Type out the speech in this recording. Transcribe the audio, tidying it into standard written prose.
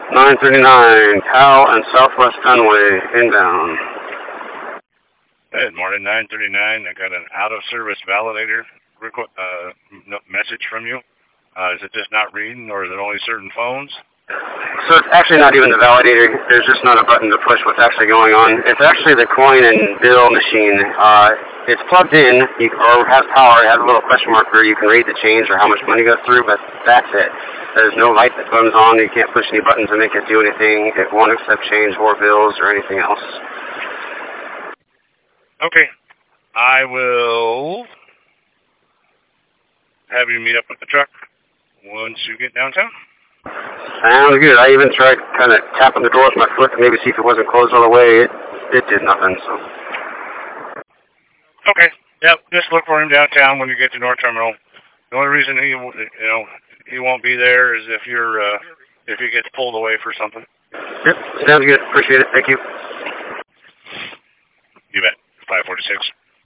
939, Cal and Southwest Fenway, inbound. Good morning, 939. I got an out-of-service validator message from you. Is it just not reading, or is it only certain phones? So it's actually not even the validator. There's just not a button to push what's actually going on. It's actually the coin and bill machine. It's plugged in, or has power. It has a little question mark where you can read the change or how much money goes through, but that's it. There's no light that comes on. You can't push any buttons to make it do anything. It won't accept change or bills or anything else. Okay. I will have you meet up with the truck once you get downtown. Sounds good. I even tried kind of tapping the door with my foot to maybe see if it wasn't closed all the way. It did nothing, so. Okay. Yep. Just look for him downtown when you get to North Terminal. The only reason he won't be there is if he gets pulled away for something. Yep. Sounds good. Appreciate it. Thank you. You bet. 546.